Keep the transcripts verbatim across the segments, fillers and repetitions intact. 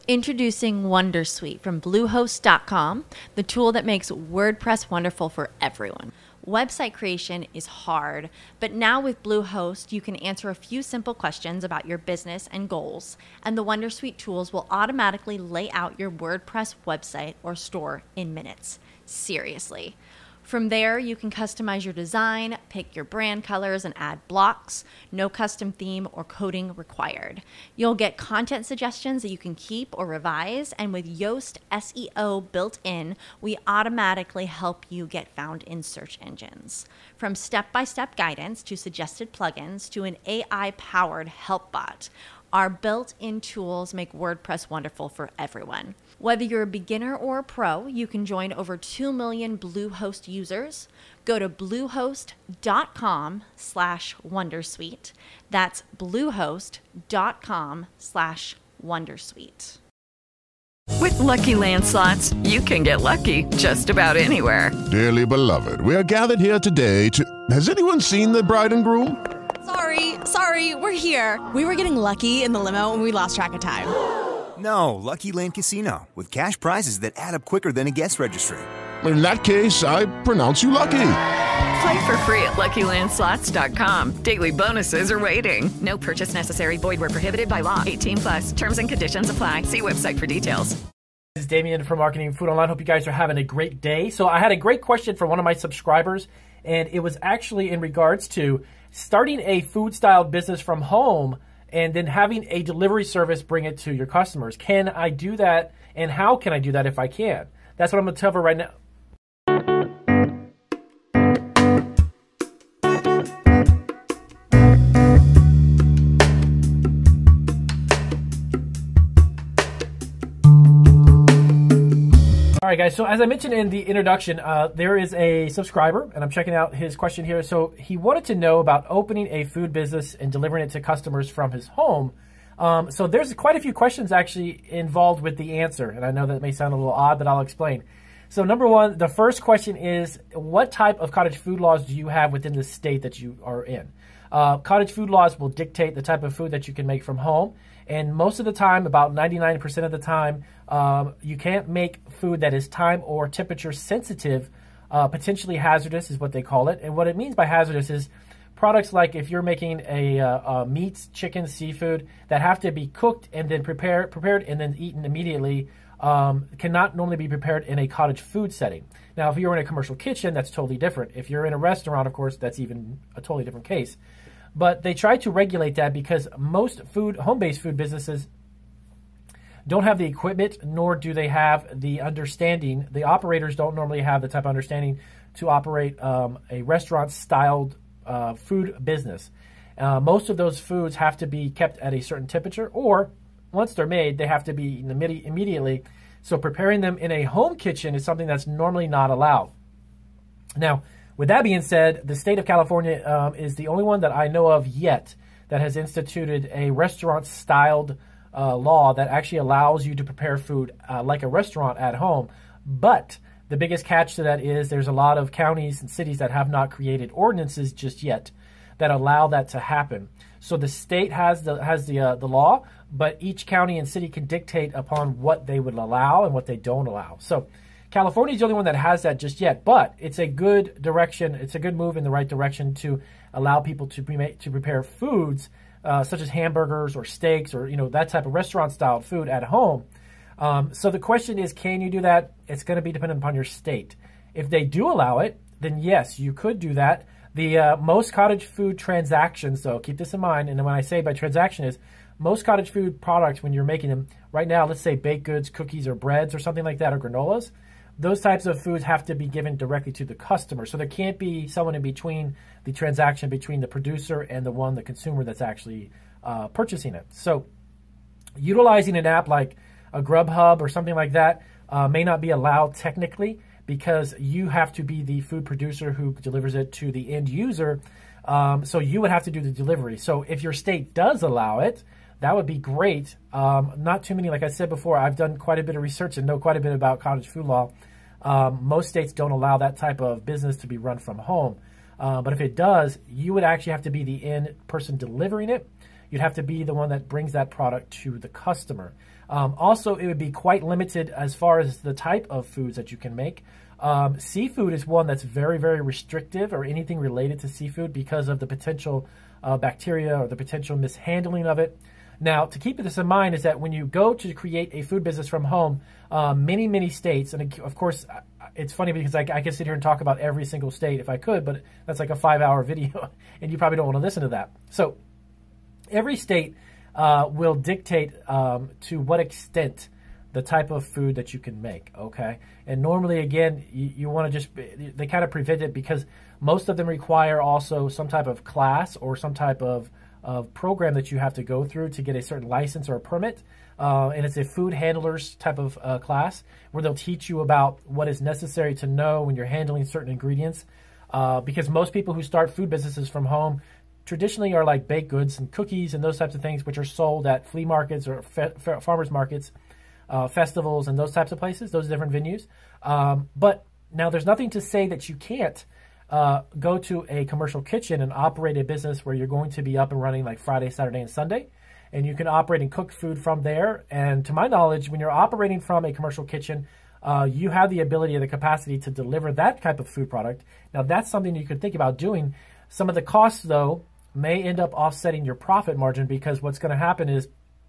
Introducing Wondersuite from Bluehost dot com, the tool that makes WordPress wonderful for everyone. Website creation is hard, but now with Bluehost, you can answer a few simple questions about your business and goals, and the Wondersuite tools will automatically lay out your WordPress website or store in minutes. Seriously. From there, you can customize your design, pick your brand colors, and add blocks. No custom theme or coding required. You'll get content suggestions that you can keep or revise, and with Yoast S E O built in, we automatically help you get found in search engines. From step-by-step guidance to suggested plugins to an A I-powered help bot, our built-in tools make WordPress wonderful for everyone. Whether you're a beginner or a pro, you can join over two million Bluehost users. Go to bluehost.com slash Wondersuite. That's bluehost.com slash Wondersuite. With Lucky Land Slots, you can get lucky just about anywhere. Dearly beloved, we are gathered here today to... Has anyone seen the bride and groom? Sorry, sorry, we're here. We were getting lucky in the limo and we lost track of time. No, Lucky Land Casino, with cash prizes that add up quicker than a guest registry. In that case, I pronounce you lucky. Play for free at Lucky Land Slots dot com. Daily bonuses are waiting. No purchase necessary. Void where prohibited by law. eighteen plus. Terms and conditions apply. See website for details. This is Damien from Marketing Food Online. Hope you guys are having a great day. So I had a great question for one of my subscribers, and it was actually in regards to starting a food-styled business from home and then having a delivery service bring it to your customers. Can I do that, and how can I do that if I can? That's what I'm going to cover right now. All right, guys, so as I mentioned in the introduction, uh, there is a subscriber, and I'm checking out his question here. So he wanted to know about opening a food business and delivering it to customers from his home. Um, so there's quite a few questions actually involved with the answer, and I know that may sound a little odd, but I'll explain. So number one, the first question is, what type of cottage food laws do you have within the state that you are in? Uh, cottage food laws will dictate the type of food that you can make from home. And most of the time, about ninety-nine percent of the time, um, you can't make food that is time or temperature sensitive. Uh, potentially hazardous is what they call it. And what it means by hazardous is products like if you're making a, uh, a meat, chicken, seafood that have to be cooked and then prepare, prepared and then eaten immediately um, cannot normally be prepared in a cottage food setting. Now, if you're in a commercial kitchen, that's totally different. If you're in a restaurant, of course, that's even a totally different case. But they try to regulate that because most food, home-based food businesses don't have the equipment, nor do they have the understanding. The operators don't normally have the type of understanding to operate um, a restaurant-styled uh, food business. Uh, most of those foods have to be kept at a certain temperature, or once they're made, they have to be eaten imme- immediately. So preparing them in a home kitchen is something that's normally not allowed. Now, with that being said, the state of California um, is the only one that I know of yet that has instituted a restaurant-styled uh, law that actually allows you to prepare food uh, like a restaurant at home. But the biggest catch to that is there's a lot of counties and cities that have not created ordinances just yet that allow that to happen. So the state has the has the uh, the law, but each county and city can dictate upon what they would allow and what they don't allow. So California is the only one that has that just yet, but it's a good direction. It's a good move in the right direction to allow people to pre- to prepare foods uh, such as hamburgers or steaks or you know that type of restaurant-style food at home. Um, so the question is, can you do that? It's going to be dependent upon your state. If they do allow it, then yes, you could do that. The uh, most cottage food transactions, though, keep this in mind, and when I say by transaction is most cottage food products when you're making them right now, let's say baked goods, cookies, or breads or something like that, or granolas. Those types of foods have to be given directly to the customer. So there can't be someone in between the transaction between the producer and the one, the consumer that's actually uh, purchasing it. So utilizing an app like a Grubhub or something like that uh, may not be allowed technically because you have to be the food producer who delivers it to the end user. Um, so you would have to do the delivery. So if your state does allow it, that would be great. Um, not too many, like I said before, I've done quite a bit of research and know quite a bit about cottage food law. Um, most states don't allow that type of business to be run from home. Uh, but if it does, you would actually have to be the end person delivering it. You'd have to be the one that brings that product to the customer. Um, also, it would be quite limited as far as the type of foods that you can make. Um, seafood is one that's very, very restrictive, or anything related to seafood, because of the potential uh, bacteria or the potential mishandling of it. Now, to keep this in mind is that when you go to create a food business from home, uh, many, many states, and of course, it's funny because I, I could sit here and talk about every single state if I could, but that's like a five-hour video, and you probably don't want to listen to that. So every state uh, will dictate um, to what extent the type of food that you can make, okay? And normally, again, you, you want to just, they kind of prevent it because most of them require also some type of class or some type of of program that you have to go through to get a certain license or a permit. Uh, and it's a food handlers type of uh, class where they'll teach you about what is necessary to know when you're handling certain ingredients. Uh, because most people who start food businesses from home traditionally are like baked goods and cookies and those types of things, which are sold at flea markets or fe- fe- farmers markets, uh, festivals, and those types of places, those different venues. Um, but now there's nothing to say that you can't Uh, go to a commercial kitchen and operate a business where you're going to be up and running like Friday, Saturday, and Sunday. And you can operate and cook food from there. And to my knowledge, when you're operating from a commercial kitchen, uh, you have the ability or the capacity to deliver that type of food product. Now, that's something you could think about doing. Some of the costs, though, may end up offsetting your profit margin, because what's going to happen is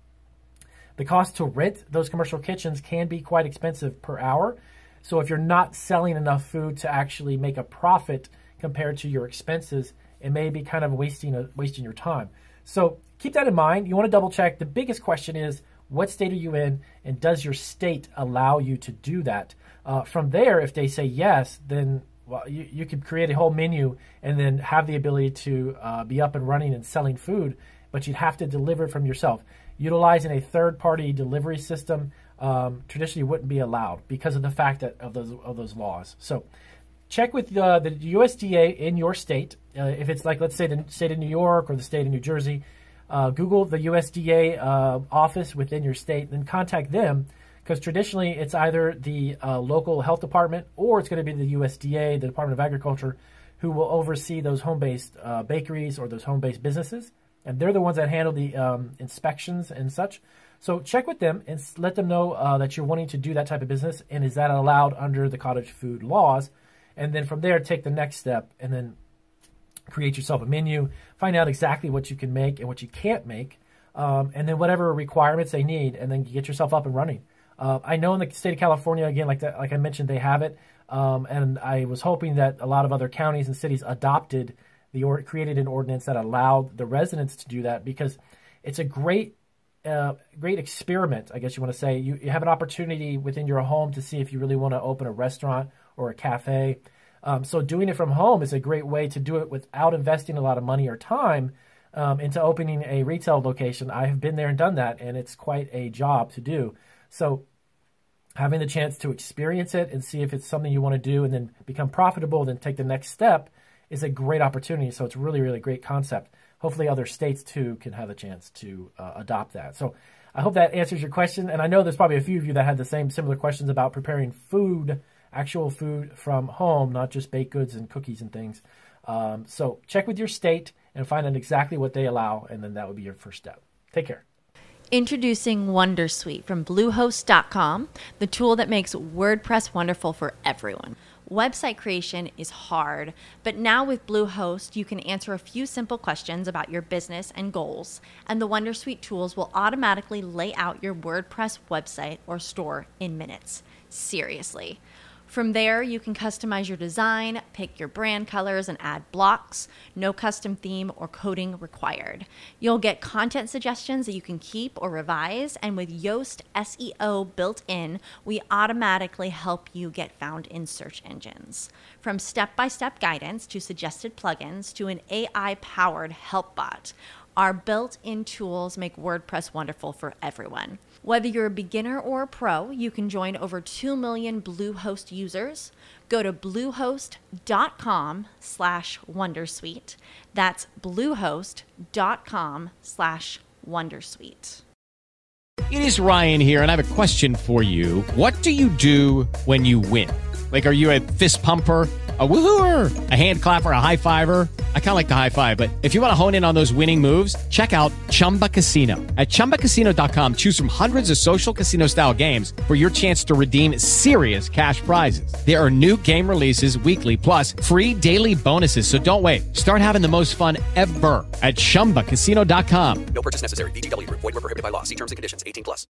the cost to rent those commercial kitchens can be quite expensive per hour. So if you're not selling enough food to actually make a profit compared to your expenses, it may be kind of wasting a, wasting your time. So keep that in mind. You want to double check. The biggest question is, what state are you in, and does your state allow you to do that? Uh, from there, if they say yes, then well, you, you could create a whole menu and then have the ability to uh, be up and running and selling food, but you'd have to deliver it from yourself. Utilizing a third-party delivery system Um, traditionally wouldn't be allowed because of the fact that of those of those laws. So check with uh, the U S D A in your state. Uh, if it's like, let's say, the state of New York or the state of New Jersey, uh, Google the U S D A uh, office within your state, then contact them, because traditionally it's either the uh, local health department or it's going to be the U S D A, the Department of Agriculture, who will oversee those home-based uh, bakeries or those home-based businesses. And they're the ones that handle the um, inspections and such. So check with them and let them know uh, that you're wanting to do that type of business, and is that allowed under the cottage food laws. And then from there, take the next step and then create yourself a menu, find out exactly what you can make and what you can't make, um, and then whatever requirements they need, and then get yourself up and running. Uh, I know in the state of California, again, like that, like I mentioned, they have it, um, and I was hoping that a lot of other counties and cities adopted the or created an ordinance that allowed the residents to do that, because it's a great Uh, great experiment, I guess you want to say. You, you have an opportunity within your home to see if you really want to open a restaurant or a cafe. Um, so doing it from home is a great way to do it without investing a lot of money or time um, into opening a retail location. I have been there and done that, and it's quite a job to do. So having the chance to experience it and see if it's something you want to do and then become profitable, then take the next step, is a great opportunity. So it's really, really great concept. Hopefully other states, too, can have a chance to uh, adopt that. So I hope that answers your question. And I know there's probably a few of you that had the same similar questions about preparing food, actual food from home, not just baked goods and cookies and things. Um, so check with your state and find out exactly what they allow, and then that would be your first step. Take care. Introducing Wondersuite from Bluehost dot com, the tool that makes WordPress wonderful for everyone. Website creation is hard, but now with Bluehost, you can answer a few simple questions about your business and goals, and the Wondersuite tools will automatically lay out your WordPress website or store in minutes. Seriously. From there, you can customize your design, pick your brand colors, and add blocks. No custom theme or coding required. You'll get content suggestions that you can keep or revise, and with Yoast S E O built in, we automatically help you get found in search engines. From step-by-step guidance to suggested plugins to an A I-powered help bot, our built-in tools make WordPress wonderful for everyone. Whether you're a beginner or a pro, you can join over two million Bluehost users. Go to bluehost.com slash Wondersuite. That's bluehost.com slash Wondersuite. It is Ryan here, and I have a question for you. What do you do when you win? Like, are you a fist pumper, a woohooer, a hand clapper, a high fiver? I kind of like the high five, but if you want to hone in on those winning moves, check out Chumba Casino. At chumba casino dot com, choose from hundreds of social casino style games for your chance to redeem serious cash prizes. There are new game releases weekly, plus free daily bonuses. So don't wait. Start having the most fun ever at chumba casino dot com. No purchase necessary. V G W Group. Void where prohibited by law. See terms and conditions. eighteen plus.